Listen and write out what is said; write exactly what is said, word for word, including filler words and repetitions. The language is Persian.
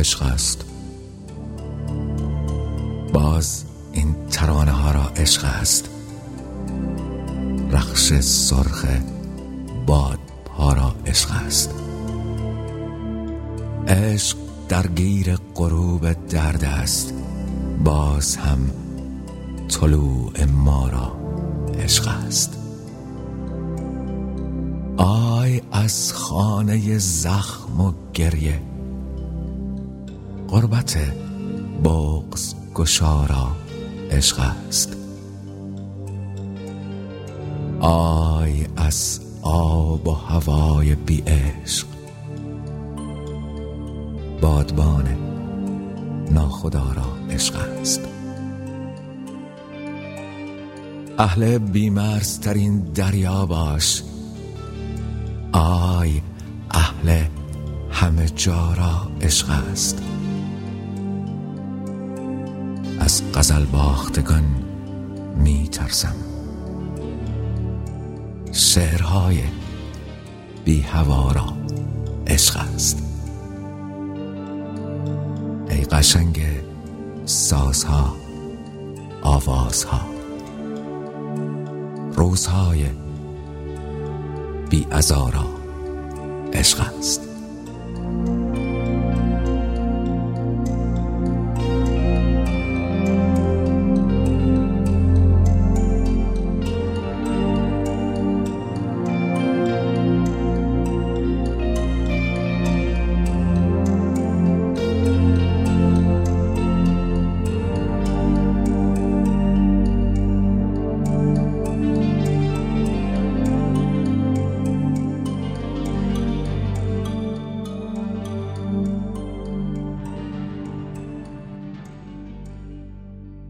عشق است. باز این ترانه ها را عشق است. رخش سرخ باد پا را عشق است. عشق درگیر غروب درد است. باز هم طلوع ما را عشق است. آی از خانه زخم و گریه، غربت بغض گشارا عشق است. آی از آب و هوای بی عشق، بادبان ناخدا را عشق است. اهل بیمرزترین دریا باش. آی اهل همه جا را عشق است. از غزل باختگان می ترسم. شعرهای بی هوا را عشق است. ای قشنگ سازها، آوازها، روزهای بی عزا را عشق است.